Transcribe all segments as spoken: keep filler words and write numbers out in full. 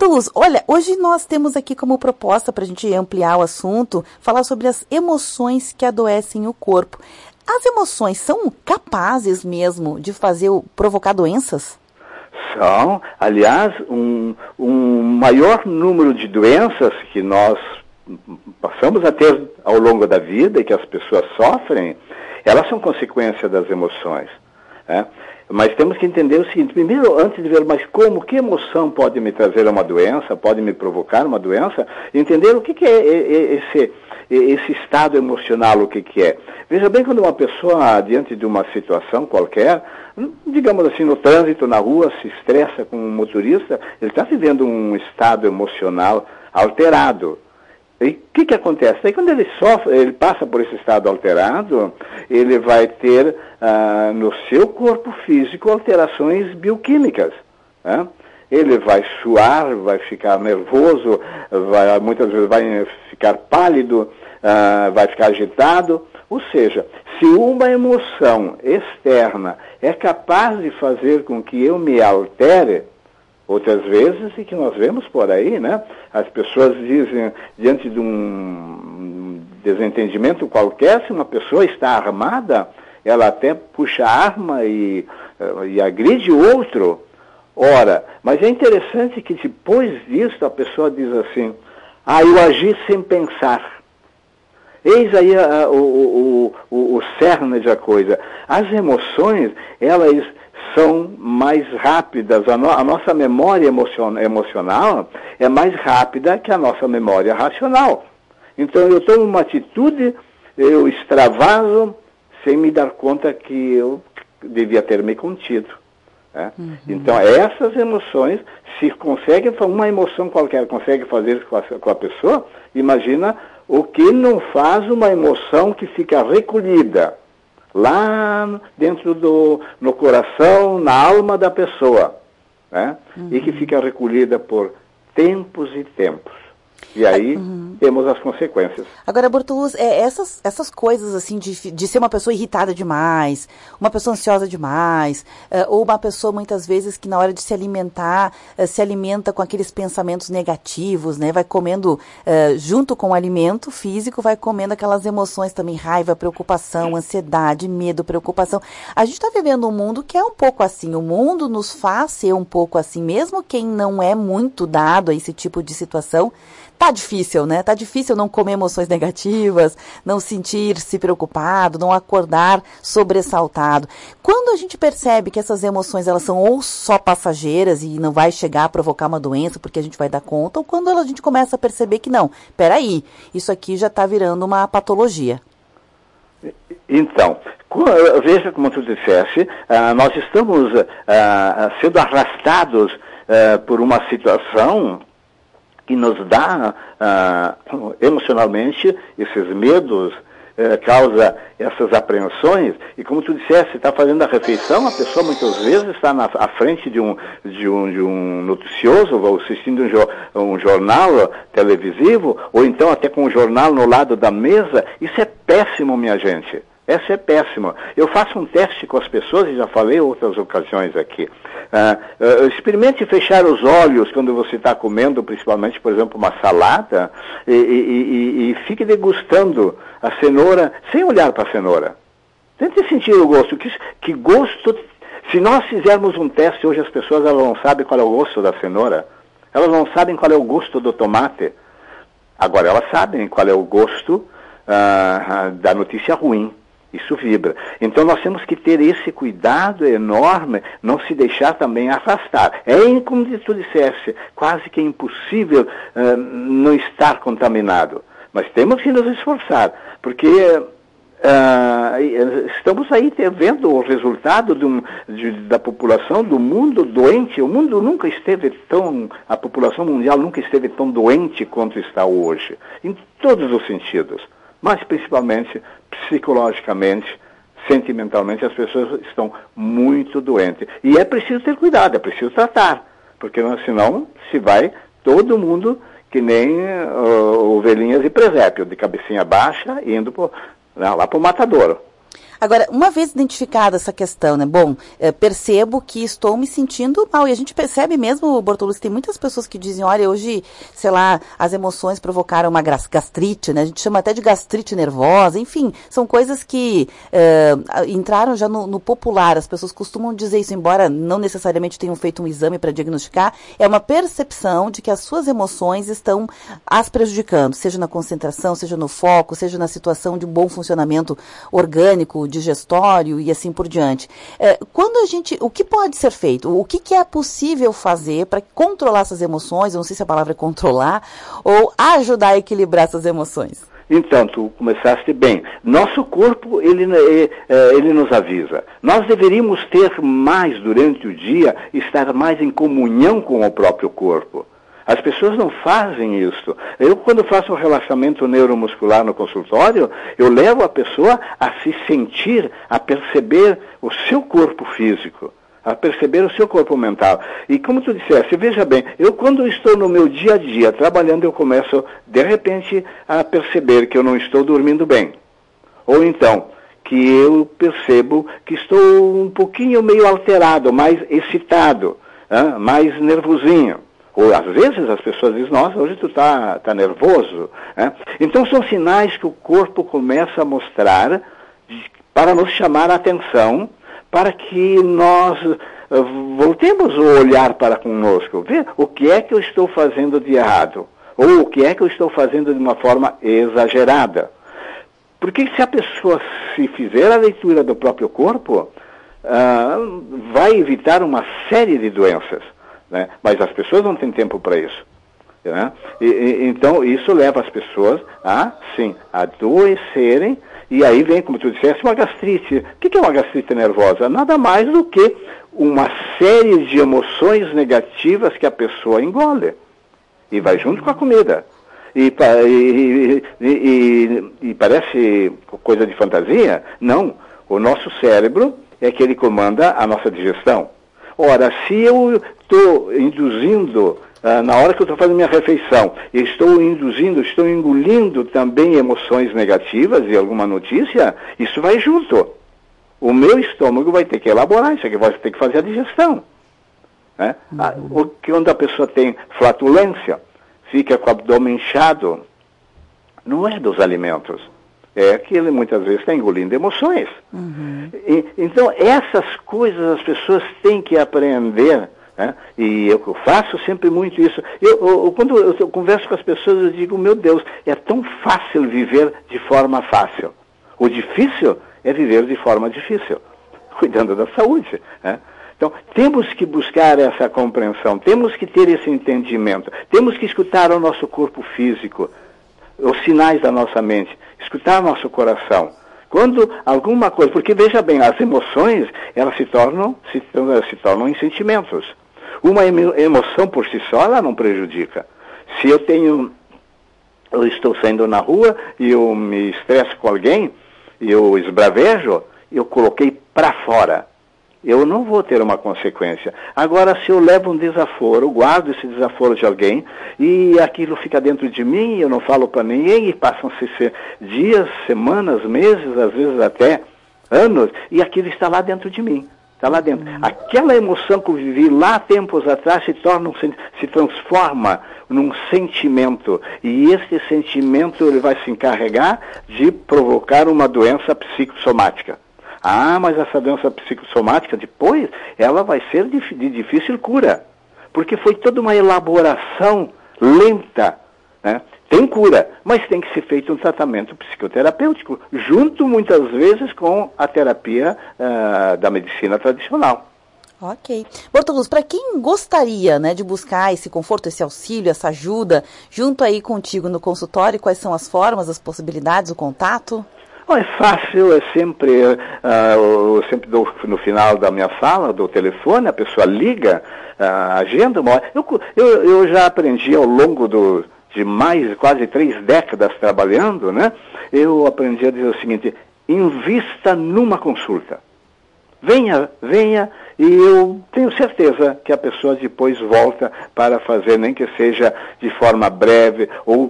Luz, olha, hoje nós temos aqui como proposta, para a gente ampliar o assunto, falar sobre as emoções que adoecem o corpo. As emoções são capazes mesmo de fazer, provocar doenças? São, aliás, um, um maior número de doenças que nós passamos a ter ao longo da vida e que as pessoas sofrem, elas são consequência das emoções, né? Mas temos que entender o seguinte, primeiro, antes de ver, mas como, que emoção pode me trazer uma doença, pode me provocar uma doença, entender o que, que é esse, esse estado emocional, o que, que é. Veja bem, quando uma pessoa, diante de uma situação qualquer, digamos assim, no trânsito, na rua, se estressa com um motorista, ele está vivendo um estado emocional alterado. E o que, que acontece? Aí quando ele sofre, ele passa por esse estado alterado, ele vai ter ah, no seu corpo físico alterações bioquímicas, né? Ele vai suar, vai ficar nervoso, vai, muitas vezes vai ficar pálido, ah, vai ficar agitado. Ou seja, se uma emoção externa é capaz de fazer com que eu me altere, outras vezes, e que nós vemos por aí, né? As pessoas dizem, diante de um desentendimento qualquer, se uma pessoa está armada, ela até puxa a arma e, e agride o outro. Ora, mas é interessante que depois disso a pessoa diz assim, ah, eu agi sem pensar. Eis aí a, o, o, o, o cerne da coisa. As emoções, elas são mais rápidas, a, no, a nossa memória emocion, emocional é mais rápida que a nossa memória racional. Então eu tomo uma atitude, eu extravaso, sem me dar conta que eu devia ter me contido. Né? Uhum. Então essas emoções, se conseguem, uma emoção qualquer consegue fazer com a, com a pessoa, imagina o que não faz uma emoção que fica recolhida lá dentro do no coração, na alma da pessoa, né? Uhum. E que fica recolhida por tempos e tempos. E aí uhum. temos as consequências. Agora, Bortoluz, é, essas, essas coisas assim de, de ser uma pessoa irritada demais, uma pessoa ansiosa demais, uh, ou uma pessoa muitas vezes que na hora de se alimentar, uh, se alimenta com aqueles pensamentos negativos, né? Vai comendo, uh, junto com o alimento físico, vai comendo aquelas emoções também, raiva, preocupação, ansiedade, medo, preocupação. A gente está vivendo um mundo que é um pouco assim, o mundo nos faz ser um pouco assim, mesmo quem não é muito dado a esse tipo de situação. Tá difícil, né? Tá difícil não comer emoções negativas, não sentir-se preocupado, não acordar sobressaltado. Quando a gente percebe que essas emoções elas são ou só passageiras e não vai chegar a provocar uma doença porque a gente vai dar conta, ou quando a gente começa a perceber que não, peraí, isso aqui já está virando uma patologia. Então, veja como tu disseste, uh, nós estamos uh, sendo arrastados uh, por uma situação que nos dá uh, emocionalmente esses medos, uh, causa essas apreensões, e como tu disseste, está fazendo a refeição, a pessoa muitas vezes está na à frente de um, de um, de um noticioso, ou assistindo um, jo, um jornal televisivo, ou então até com um jornal no lado da mesa. Isso é péssimo, minha gente. Essa é péssima. Eu faço um teste com as pessoas, e já falei em outras ocasiões aqui. Uh, uh, experimente fechar os olhos quando você está comendo, principalmente, por exemplo, uma salada, e, e, e, e fique degustando a cenoura sem olhar para a cenoura. Tente sentir o gosto. Que, que gosto... Se nós fizermos um teste, hoje as pessoas elas não sabem qual é o gosto da cenoura. Elas não sabem qual é o gosto do tomate. Agora, elas sabem qual é o gosto uh, da notícia ruim. Isso vibra. Então nós temos que ter esse cuidado enorme, não se deixar também arrastar. É, como tu disseste, quase que impossível uh, não estar contaminado. Mas temos que nos esforçar, porque uh, estamos aí vendo o resultado de um, de, da população do mundo doente. O mundo nunca esteve tão, a população mundial nunca esteve tão doente quanto está hoje, em todos os sentidos. Mas principalmente psicologicamente, sentimentalmente, as pessoas estão muito doentes. E é preciso ter cuidado, é preciso tratar, porque senão se vai todo mundo que nem uh, ovelhinhas e presépio, de cabecinha baixa, indo pro, lá para o matadouro. Agora, uma vez identificada essa questão, né? Bom, é, percebo que estou me sentindo mal. E a gente percebe mesmo, Bortolucci, tem muitas pessoas que dizem, olha, hoje, sei lá, as emoções provocaram uma gastrite, né? A gente chama até de gastrite nervosa. Enfim, são coisas que é, entraram já no, no popular. As pessoas costumam dizer isso, embora não necessariamente tenham feito um exame para diagnosticar. É uma percepção de que as suas emoções estão as prejudicando, seja na concentração, seja no foco, seja na situação de um bom funcionamento orgânico, digestório e assim por diante. É, quando a gente, o que pode ser feito? O que, que é possível fazer para controlar essas emoções? Eu não sei se a palavra é controlar ou ajudar a equilibrar essas emoções. Então, tu começaste bem. Nosso corpo, ele, ele nos avisa. Nós deveríamos ter mais durante o dia, estar mais em comunhão com o próprio corpo. As pessoas não fazem isso. Eu, quando faço um relaxamento neuromuscular no consultório, eu levo a pessoa a se sentir, a perceber o seu corpo físico, a perceber o seu corpo mental. E como tu disseste, veja bem, eu quando estou no meu dia a dia trabalhando, eu começo, de repente, a perceber que eu não estou dormindo bem. Ou então, que eu percebo que estou um pouquinho meio alterado, mais excitado, hein? Mais nervosinho. Ou às vezes as pessoas dizem, nossa, hoje tu está tá nervoso. Né? Então são sinais que o corpo começa a mostrar para nos chamar a atenção, para que nós uh, voltemos o olhar para conosco, ver o que é que eu estou fazendo de errado, ou o que é que eu estou fazendo de uma forma exagerada. Porque se a pessoa se fizer a leitura do próprio corpo, uh, vai evitar uma série de doenças. Né? Mas as pessoas não têm tempo para isso. Né? E, e, então, isso leva as pessoas a, sim, adoecerem, e aí vem, como tu disseste, uma gastrite. O que é uma gastrite nervosa? Nada mais do que uma série de emoções negativas que a pessoa engole, e vai junto com a comida. E, e, e, e, e parece coisa de fantasia? Não. O nosso cérebro é que ele comanda a nossa digestão. Ora, se eu estou induzindo, ah, na hora que eu estou fazendo minha refeição, estou induzindo, estou engolindo também emoções negativas e alguma notícia, isso vai junto. O meu estômago vai ter que elaborar isso aqui, vai ter que fazer a digestão. Né? Uhum. Ah, o, quando a pessoa tem flatulência, fica com o abdômen inchado, não é dos alimentos. É que ele muitas vezes está engolindo emoções. Uhum. E, então, essas coisas as pessoas têm que aprender, né? E eu, eu faço sempre muito isso. Eu, eu, quando eu, eu converso com as pessoas, eu digo, meu Deus, é tão fácil viver de forma fácil. O difícil é viver de forma difícil, cuidando da saúde. Né? Então, temos que buscar essa compreensão, temos que ter esse entendimento, temos que escutar o nosso corpo físico, os sinais da nossa mente, escutar nosso coração. Quando alguma coisa, porque veja bem, as emoções, elas se tornam, se, se tornam em sentimentos. Uma emoção por si só, ela não prejudica. Se eu tenho, eu estou saindo na rua e eu me estresso com alguém, eu esbravejo, eu coloquei para fora. Eu não vou ter uma consequência. Agora, se eu levo um desaforo, guardo esse desaforo de alguém, e aquilo fica dentro de mim, eu não falo para ninguém, e passam-se dias, semanas, meses, às vezes até anos, e aquilo está lá dentro de mim. Está lá dentro. Uhum. Aquela emoção que eu vivi lá tempos atrás se torna, se transforma num sentimento. E esse sentimento ele vai se encarregar de provocar uma doença psicossomática. Ah, mas essa doença psicossomática, depois, ela vai ser de, de difícil cura. Porque foi toda uma elaboração lenta. Né? Tem cura, mas tem que ser feito um tratamento psicoterapêutico, junto muitas vezes com a terapia uh, da medicina tradicional. Ok. Bortolucci, para quem gostaria, né, de buscar esse conforto, esse auxílio, essa ajuda, junto aí contigo no consultório, quais são as formas, as possibilidades, o contato? Bom, é fácil, é sempre, uh, eu sempre dou no final da minha sala, do telefone, a pessoa liga, uh, agenda uma hora. Eu, eu, eu já aprendi ao longo do, de mais, quase três décadas trabalhando, né? Eu aprendi a dizer o seguinte, invista numa consulta. Venha, venha, e eu tenho certeza que a pessoa depois volta para fazer, nem que seja de forma breve, ou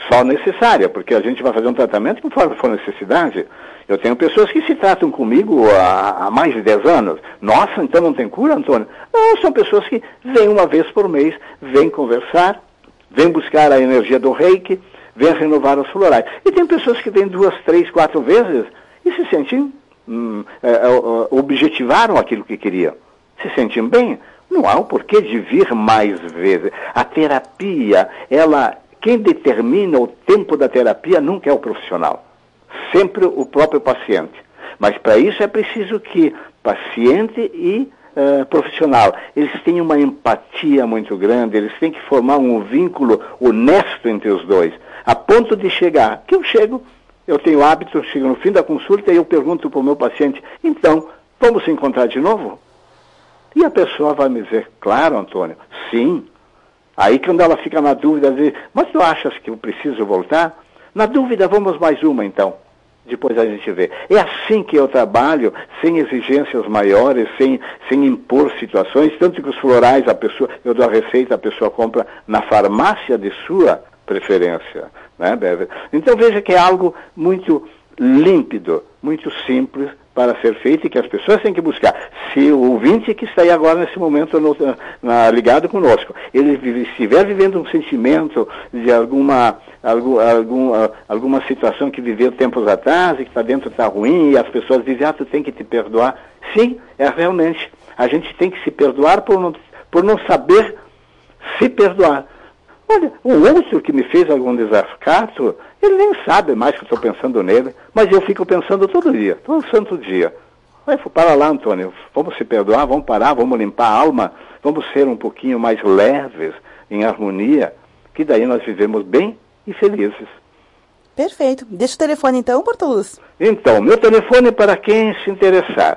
só necessária, porque a gente vai fazer um tratamento conforme for necessidade. Eu tenho pessoas que se tratam comigo há, há mais de dez anos. Nossa, então não tem cura, Antônio? Não, são pessoas que vêm uma vez por mês, vêm conversar, vêm buscar a energia do reiki, vêm renovar os florais. E tem pessoas que vêm duas, três, quatro vezes e se sentem, hum, é, é, objetivaram aquilo que queriam. Se sentem bem. Não há o porquê de vir mais vezes. A terapia, ela, quem determina o tempo da terapia nunca é o profissional. Sempre o próprio paciente. Mas para isso é preciso que paciente e uh, profissional, eles tenham uma empatia muito grande, eles têm que formar um vínculo honesto entre os dois, a ponto de chegar, que eu chego, eu tenho hábito, eu chego no fim da consulta e eu pergunto para o meu paciente, então, vamos se encontrar de novo? E a pessoa vai me dizer, claro, Antônio, sim. Aí quando ela fica na dúvida, diz, mas tu achas que eu preciso voltar? Na dúvida, vamos mais uma então. Depois a gente vê. É assim que eu trabalho, sem exigências maiores, sem, sem impor situações, tanto que os florais, a pessoa, eu dou a receita, a pessoa compra na farmácia de sua preferência. Né, Bebe? Então veja que é algo muito límpido, muito simples para ser feito e que as pessoas têm que buscar. Se o ouvinte que está aí agora nesse momento no, na, ligado conosco, ele vive, estiver vivendo um sentimento de alguma, algum, algum, alguma situação que viveu tempos atrás e que está dentro está ruim e as pessoas dizem, ah, tu tem que te perdoar. Sim, é realmente. A gente tem que se perdoar por não, por não saber se perdoar. Olha, um outro que me fez algum desacato, ele nem sabe mais que eu estou pensando nele, mas eu fico pensando todo dia, todo santo dia. Vai, para lá, Antônio, vamos se perdoar, vamos parar, vamos limpar a alma, vamos ser um pouquinho mais leves, em harmonia, que daí nós vivemos bem e felizes. Perfeito. Deixa o telefone então, Bortoluz. Então, meu telefone para quem se interessar.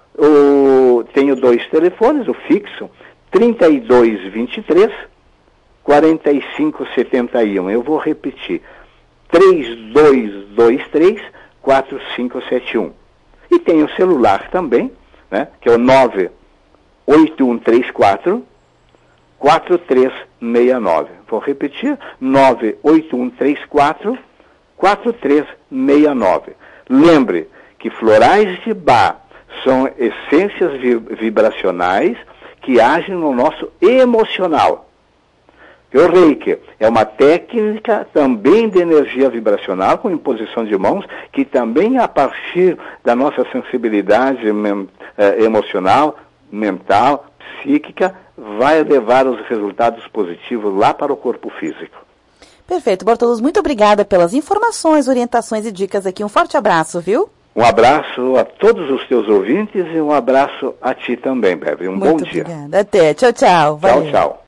O... Tenho dois telefones, o fixo, trinta e dois, vinte e três, quarenta e cinco, setenta e um. Eu vou repetir. três dois dois três, quatro cinco sete um. E tem o celular também, né, que é o nove oito um três quatro, quatro três seis nove. Vou repetir, nove oito um três quatro, quatro três seis nove. Lembre que florais de Bach são essências vibracionais que agem no nosso emocional. O Reiki é uma técnica também de energia vibracional com imposição de mãos, que também a partir da nossa sensibilidade men- eh, emocional, mental, psíquica, vai levar os resultados positivos lá para o corpo físico. Perfeito, Bortoluz, muito obrigada pelas informações, orientações e dicas aqui. Um forte abraço, viu? Um abraço a todos os teus ouvintes e um abraço a ti também, Bebe. Um muito bom dia. Obrigada. Até. Tchau, tchau. Valeu. Tchau, tchau.